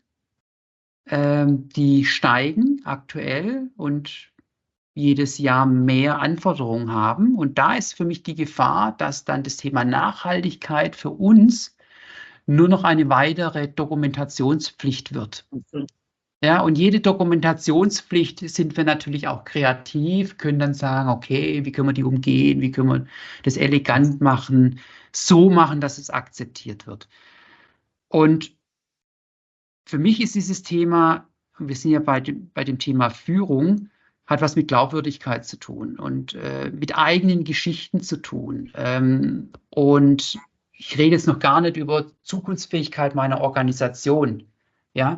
die steigen aktuell und jedes Jahr mehr Anforderungen haben. Und da ist für mich die Gefahr, dass dann das Thema Nachhaltigkeit für uns nur noch eine weitere Dokumentationspflicht wird. Ja, und jede Dokumentationspflicht sind wir natürlich auch kreativ, können dann sagen, okay, wie können wir die umgehen, wie können wir das elegant machen, so machen, dass es akzeptiert wird. Und für mich ist dieses Thema, wir sind ja bei dem Thema Führung, hat was mit Glaubwürdigkeit zu tun und mit eigenen Geschichten zu tun. Und ich rede jetzt noch gar nicht über Zukunftsfähigkeit meiner Organisation. Ja,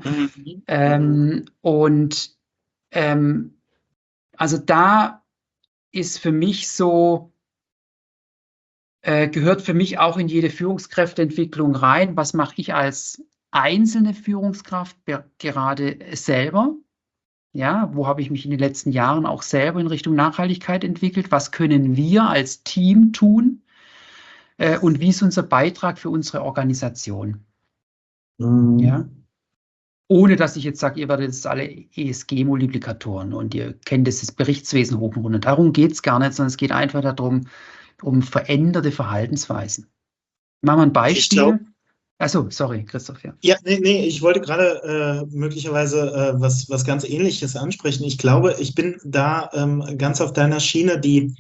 also da ist für mich so, gehört für mich auch in jede Führungskräfteentwicklung rein. Was mache ich als einzelne Führungskraft gerade selber? Ja, wo habe ich mich in den letzten Jahren auch selber in Richtung Nachhaltigkeit entwickelt? Was können wir als Team tun? Und wie ist unser Beitrag für unsere Organisation? Ja. Ohne dass ich jetzt sage, ihr werdet jetzt alle ESG-Multiplikatoren und ihr kennt das Berichtswesen hoch und runter. Darum geht es gar nicht, sondern es geht einfach darum, um veränderte Verhaltensweisen. Machen wir ein Ich glaube, Beispiel. Achso, sorry, Christoph, ja. ja, nee, ich wollte gerade möglicherweise was ganz Ähnliches ansprechen. Ich glaube, ich bin da ganz auf deiner Schiene. Die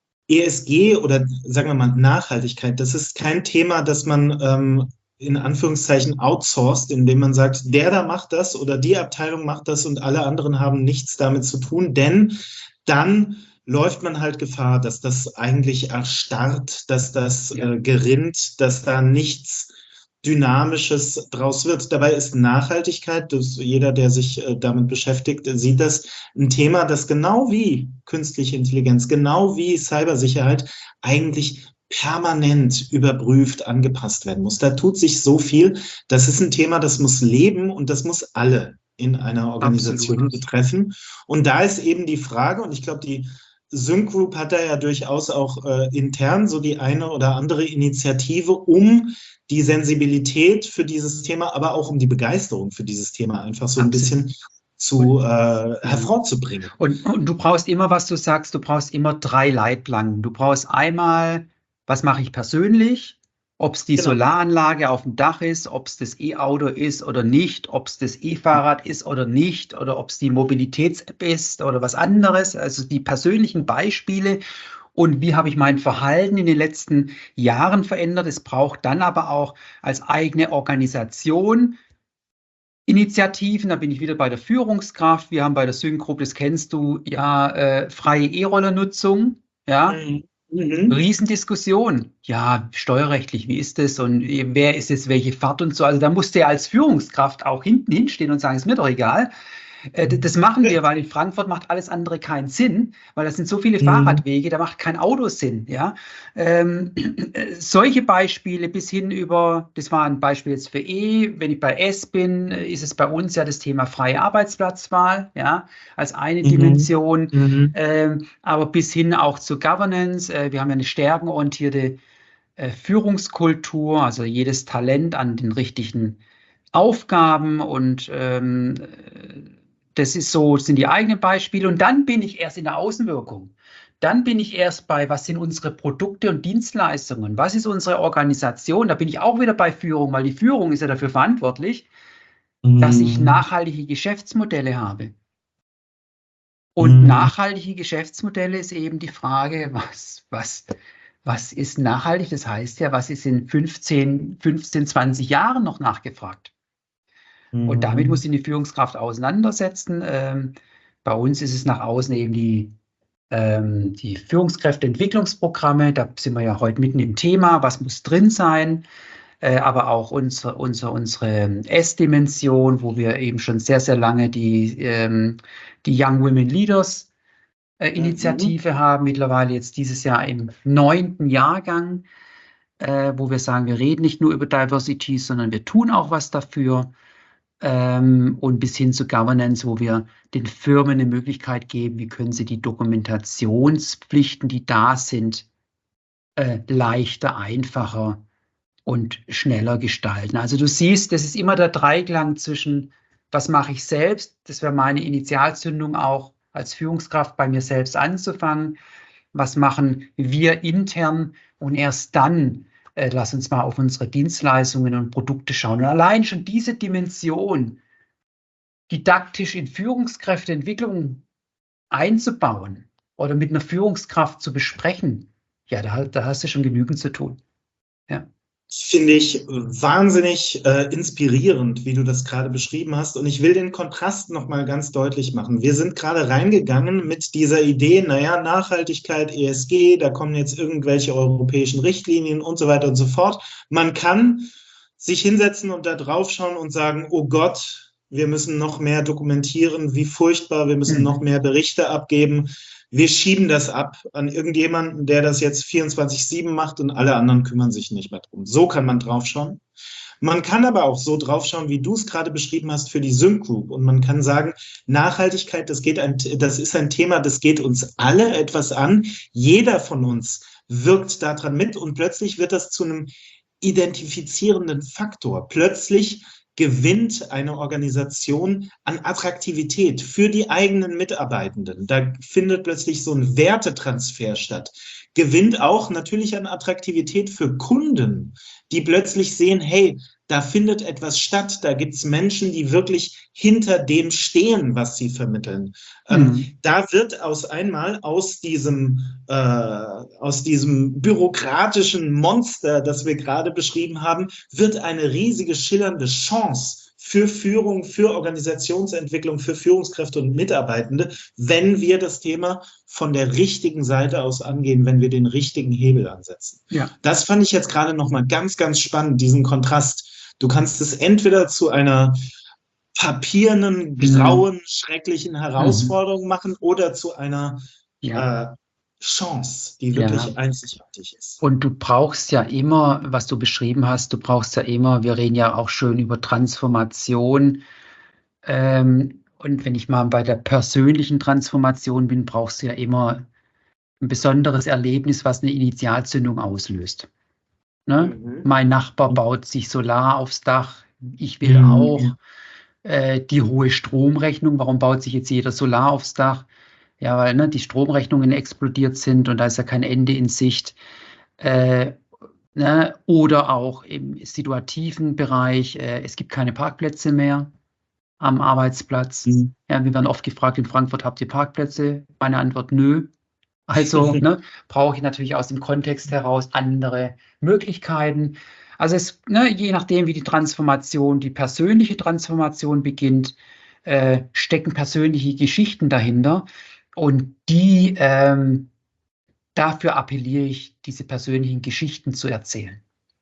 ESG oder sagen wir mal Nachhaltigkeit, das ist kein Thema, das man in Anführungszeichen outsourced, indem man sagt, der da macht das oder die Abteilung macht das und alle anderen haben nichts damit zu tun, denn dann läuft man halt Gefahr, dass das eigentlich erstarrt, dass das gerinnt, dass da nichts Dynamisches draus wird. Dabei ist Nachhaltigkeit, jeder, der sich damit beschäftigt, sieht das, ein Thema, das genau wie künstliche Intelligenz, genau wie Cybersicherheit eigentlich permanent überprüft, angepasst werden muss. Da tut sich so viel. Das ist ein Thema, das muss leben und das muss alle in einer Organisation Absolut. betreffen. Und da ist eben die Frage, und ich glaube, die Sync Group hat da ja durchaus auch intern so die eine oder andere Initiative, um die Sensibilität für dieses Thema, aber auch um die Begeisterung für dieses Thema einfach so ein bisschen hervorzubringen. Und du brauchst immer, was du sagst, du brauchst immer 3 Leitplanken. Du brauchst einmal, was mache ich persönlich, ob es die Genau. Solaranlage auf dem Dach ist, ob es das E-Auto ist oder nicht, ob es das E-Fahrrad ist oder nicht, oder ob es die Mobilitäts-App ist oder was anderes. Also die persönlichen Beispiele. Und wie habe ich mein Verhalten in den letzten Jahren verändert? Es braucht dann aber auch als eigene Organisation Initiativen, da bin ich wieder bei der Führungskraft. Wir haben bei der Sync Group, das kennst du, ja, freie E-Roller-Nutzung, ja, Riesendiskussion. Ja, steuerrechtlich, wie ist das und wer ist jetzt welche Fahrt und so. Also da musst du ja als Führungskraft auch hinten hinstehen und sagen, ist mir doch egal. Das machen wir, weil in Frankfurt macht alles andere keinen Sinn, weil das sind so viele Fahrradwege, da macht kein Auto Sinn. Ja? Solche Beispiele bis hin über, das war ein Beispiel jetzt für E, wenn ich bei S bin, ist es bei uns ja das Thema freie Arbeitsplatzwahl, ja, als eine Dimension, aber bis hin auch zu Governance. Wir haben ja eine stärkenorientierte Führungskultur, also jedes Talent an den richtigen Aufgaben und das ist so, sind die eigenen Beispiele. Und dann bin ich erst in der Außenwirkung. Dann bin ich erst bei, was sind unsere Produkte und Dienstleistungen? Was ist unsere Organisation? Da bin ich auch wieder bei Führung, weil die Führung ist ja dafür verantwortlich, dass ich nachhaltige Geschäftsmodelle habe. Und nachhaltige Geschäftsmodelle ist eben die Frage, was ist nachhaltig? Das heißt ja, was ist in 15, 20 Jahren noch nachgefragt? Und damit muss sich die Führungskraft auseinandersetzen. Bei uns ist es nach außen eben die Führungskräfteentwicklungsprogramme. Da sind wir ja heute mitten im Thema. Was muss drin sein? Aber auch unsere S-Dimension, wo wir eben schon sehr, sehr lange die Young Women Leaders Initiative haben. Mittlerweile jetzt dieses Jahr im 9. Jahrgang, wo wir sagen, wir reden nicht nur über Diversity, sondern wir tun auch was dafür. Und bis hin zu Governance, wo wir den Firmen eine Möglichkeit geben, wie können sie die Dokumentationspflichten, die da sind, leichter, einfacher und schneller gestalten. Also du siehst, das ist immer der Dreiklang zwischen, was mache ich selbst, das wäre meine Initialzündung auch als Führungskraft bei mir selbst anzufangen, was machen wir intern und erst dann lass uns mal auf unsere Dienstleistungen und Produkte schauen. Und allein schon diese Dimension didaktisch in Führungskräfteentwicklung einzubauen oder mit einer Führungskraft zu besprechen, ja, da hast du schon genügend zu tun. Ja. Finde ich wahnsinnig inspirierend, wie du das gerade beschrieben hast. Und ich will den Kontrast nochmal ganz deutlich machen. Wir sind gerade reingegangen mit dieser Idee, naja, Nachhaltigkeit, ESG, da kommen jetzt irgendwelche europäischen Richtlinien und so weiter und so fort. Man kann sich hinsetzen und da drauf schauen und sagen, oh Gott, wir müssen noch mehr dokumentieren, wie furchtbar, wir müssen noch mehr Berichte abgeben. Wir schieben das ab an irgendjemanden, der das jetzt 24/7 macht und alle anderen kümmern sich nicht mehr drum. So kann man draufschauen. Man kann aber auch so draufschauen, wie du es gerade beschrieben hast für die Sync Group. Und man kann sagen, Nachhaltigkeit, das ist ein Thema, das geht uns alle etwas an. Jeder von uns wirkt daran mit und plötzlich wird das zu einem identifizierenden Faktor. Plötzlich gewinnt eine Organisation an Attraktivität für die eigenen Mitarbeitenden. Da findet plötzlich so ein Wertetransfer statt. Gewinnt auch natürlich an Attraktivität für Kunden, die plötzlich sehen, hey, da findet etwas statt, da gibt es Menschen, die wirklich hinter dem stehen, was sie vermitteln. Da wird aus diesem bürokratischen Monster, das wir gerade beschrieben haben, wird eine riesige, schillernde Chance für Führung, für Organisationsentwicklung, für Führungskräfte und Mitarbeitende, wenn wir das Thema von der richtigen Seite aus angehen, wenn wir den richtigen Hebel ansetzen. Ja. Das fand ich jetzt gerade nochmal ganz, ganz spannend, diesen Kontrast. Du kannst es entweder zu einer papiernen, grauen, schrecklichen Herausforderung machen oder zu einer Chance, die wirklich einzigartig ist. Und du brauchst ja immer, was du beschrieben hast, wir reden ja auch schön über Transformation. Und wenn ich mal bei der persönlichen Transformation bin, brauchst du ja immer ein besonderes Erlebnis, was eine Initialzündung auslöst. Ne? Mein Nachbar baut sich Solar aufs Dach. Ich will auch die hohe Stromrechnung. Warum baut sich jetzt jeder Solar aufs Dach? Ja, weil die Stromrechnungen explodiert sind und da ist ja kein Ende in Sicht. Oder auch im situativen Bereich, es gibt keine Parkplätze mehr am Arbeitsplatz. Ja, wir werden oft gefragt, in Frankfurt habt ihr Parkplätze? Meine Antwort, nö. Also brauche ich natürlich aus dem Kontext heraus andere Möglichkeiten. Also je nachdem, wie die persönliche Transformation beginnt, stecken persönliche Geschichten dahinter. Und dafür appelliere ich, diese persönlichen Geschichten zu erzählen.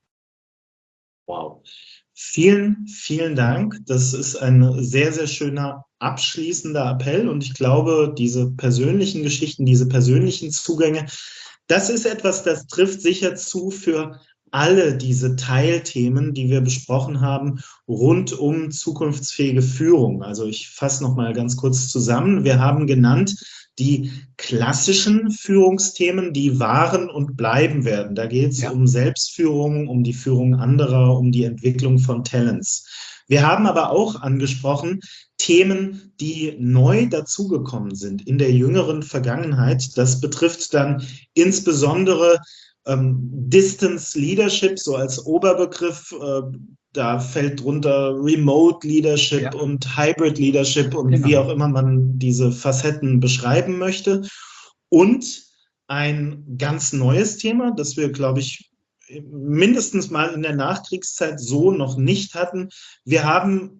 Wow. Vielen, vielen Dank. Das ist ein sehr, sehr schöner abschließender Appell. Und ich glaube, diese persönlichen Geschichten, diese persönlichen Zugänge, das ist etwas, das trifft sicher zu für alle diese Teilthemen, die wir besprochen haben, rund um zukunftsfähige Führung. Also ich fasse noch mal ganz kurz zusammen. Wir haben genannt die klassischen Führungsthemen, die waren und bleiben werden. Da geht es um Selbstführung, um die Führung anderer, um die Entwicklung von Talents. Wir haben aber auch angesprochen Themen, die neu dazugekommen sind in der jüngeren Vergangenheit. Das betrifft dann insbesondere Distance Leadership, so als Oberbegriff. Da fällt drunter Remote Leadership und Hybrid Leadership und wie auch immer man diese Facetten beschreiben möchte. Und ein ganz neues Thema, das wir, glaube ich, mindestens mal in der Nachkriegszeit so noch nicht hatten. Wir haben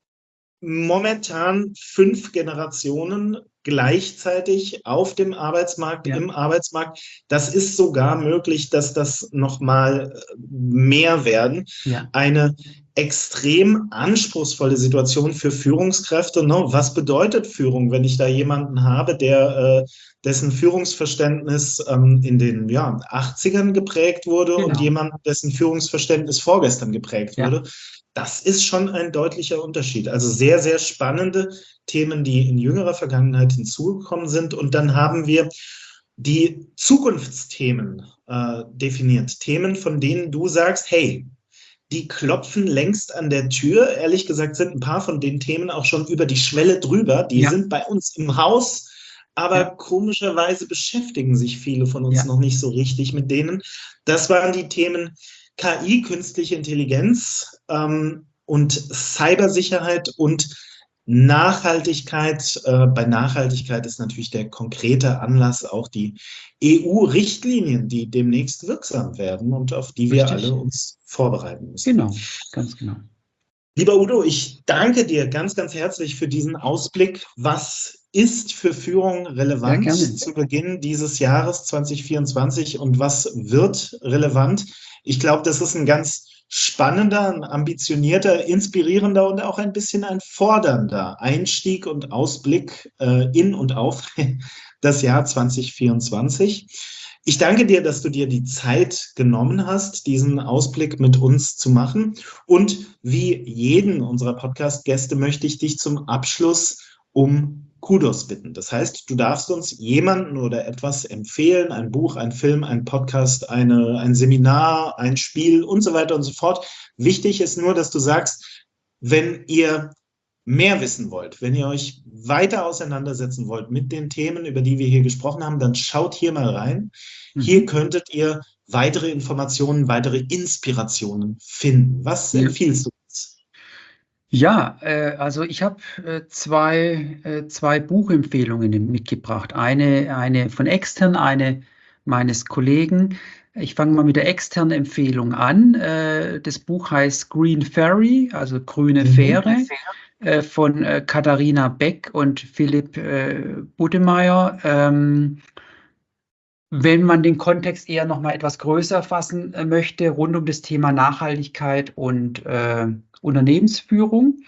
momentan 5 Generationen gleichzeitig auf dem Arbeitsmarkt, im Arbeitsmarkt. Das ist sogar möglich, dass das noch mal mehr werden. Eine extrem anspruchsvolle Situation für Führungskräfte. Was bedeutet Führung, wenn ich da jemanden habe, dessen Führungsverständnis in den 80ern geprägt wurde und jemanden, dessen Führungsverständnis vorgestern geprägt wurde? Das ist schon ein deutlicher Unterschied. Also sehr, sehr spannende Themen, die in jüngerer Vergangenheit hinzugekommen sind. Und dann haben wir die Zukunftsthemen definiert. Themen, von denen du sagst, hey, die klopfen längst an der Tür. Ehrlich gesagt sind ein paar von den Themen auch schon über die Schwelle drüber. Die sind bei uns im Haus, aber komischerweise beschäftigen sich viele von uns noch nicht so richtig mit denen. Das waren die Themen KI, künstliche Intelligenz und Cybersicherheit und Nachhaltigkeit. Bei Nachhaltigkeit ist natürlich der konkrete Anlass auch die EU-Richtlinien, die demnächst wirksam werden und auf die wir alle uns vorbereiten müssen. Genau, ganz genau. Lieber Udo, ich danke dir ganz, ganz herzlich für diesen Ausblick. Was ist für Führung relevant zu Beginn dieses Jahres 2024 und was wird relevant? Ich glaube, das ist ein ganz spannender, ein ambitionierter, inspirierender und auch ein bisschen ein fordernder Einstieg und Ausblick in und auf das Jahr 2024. Ich danke dir, dass du dir die Zeit genommen hast, diesen Ausblick mit uns zu machen. Und wie jeden unserer Podcast-Gäste möchte ich dich zum Abschluss um Kudos bitten. Das heißt, du darfst uns jemanden oder etwas empfehlen, ein Buch, ein Film, ein Podcast, ein Seminar, ein Spiel und so weiter und so fort. Wichtig ist nur, dass du sagst, Wenn ihr mehr wissen wollt, wenn ihr euch weiter auseinandersetzen wollt mit den Themen, über die wir hier gesprochen haben, dann schaut hier mal rein. Hier könntet ihr weitere Informationen, weitere Inspirationen finden. Was empfiehlst du uns? Ja, also ich habe zwei Buchempfehlungen mitgebracht. Eine von extern, eine meines Kollegen. Ich fange mal mit der externen Empfehlung an. Das Buch heißt Green Ferry, also grüne Fähre, von Katharina Beck und Philipp Buddemeyer. Wenn man den Kontext eher noch mal etwas größer fassen möchte, rund um das Thema Nachhaltigkeit und Unternehmensführung,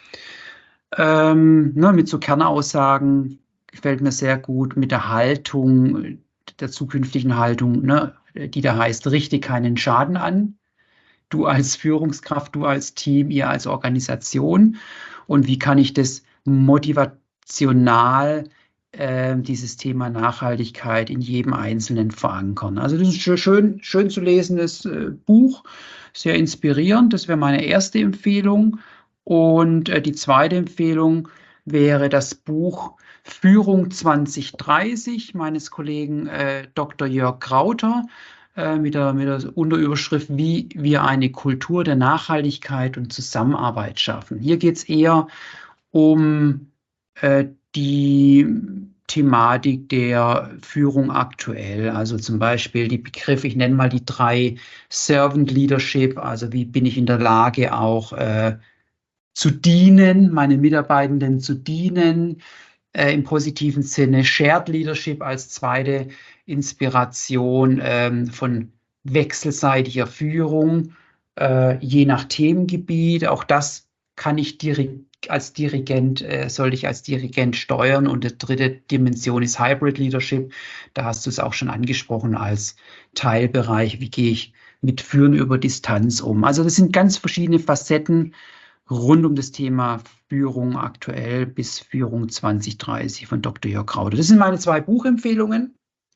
mit so Kernaussagen, gefällt mir sehr gut, mit der Haltung, der zukünftigen Haltung, die da heißt, richte keinen Schaden an. Du als Führungskraft, du als Team, ihr als Organisation. Und wie kann ich das motivational dieses Thema Nachhaltigkeit in jedem Einzelnen verankern? Also das ist schön zu lesendes Buch, sehr inspirierend. Das wäre meine erste Empfehlung. Und die zweite Empfehlung wäre das Buch Führung 2030 meines Kollegen Dr. Jörg Krauter mit der Unterüberschrift, wie wir eine Kultur der Nachhaltigkeit und Zusammenarbeit schaffen. Hier geht es eher um die Thematik der Führung aktuell, also zum Beispiel die Begriffe, ich nenne mal die 3 Servant Leadership, also wie bin ich in der Lage auch zu dienen, meine Mitarbeitenden zu dienen, im positiven Sinne Shared Leadership als zweite Inspiration von wechselseitiger Führung, je nach Themengebiet. Auch das kann ich sollte ich als Dirigent steuern. Und die dritte Dimension ist Hybrid Leadership. Da hast du es auch schon angesprochen als Teilbereich. Wie gehe ich mit Führen über Distanz um? Also das sind ganz verschiedene Facetten rund um das Thema Führung aktuell bis Führung 2030 von Dr. Jörg Krauter. Das sind meine 2 Buchempfehlungen,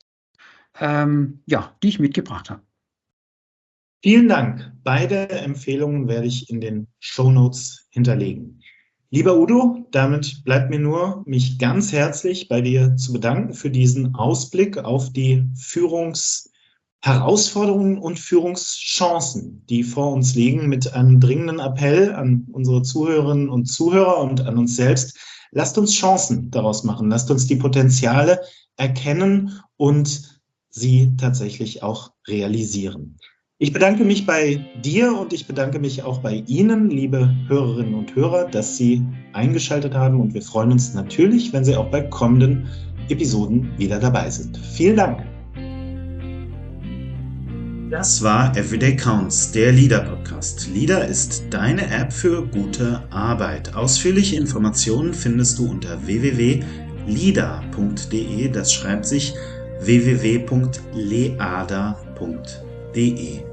die ich mitgebracht habe. Vielen Dank. Beide Empfehlungen werde ich in den Shownotes hinterlegen. Lieber Udo, damit bleibt mir nur, mich ganz herzlich bei dir zu bedanken für diesen Ausblick auf die Führungsherausforderungen und Führungschancen, die vor uns liegen, mit einem dringenden Appell an unsere Zuhörerinnen und Zuhörer und an uns selbst. Lasst uns Chancen daraus machen. Lasst uns die Potenziale erkennen und sie tatsächlich auch realisieren. Ich bedanke mich bei dir und ich bedanke mich auch bei Ihnen, liebe Hörerinnen und Hörer, dass Sie eingeschaltet haben, und wir freuen uns natürlich, wenn Sie auch bei kommenden Episoden wieder dabei sind. Vielen Dank. Das war Everyday Counts, der LEADER-Podcast. LEADER ist deine App für gute Arbeit. Ausführliche Informationen findest du unter www.leader.de. Das schreibt sich www.leada.de.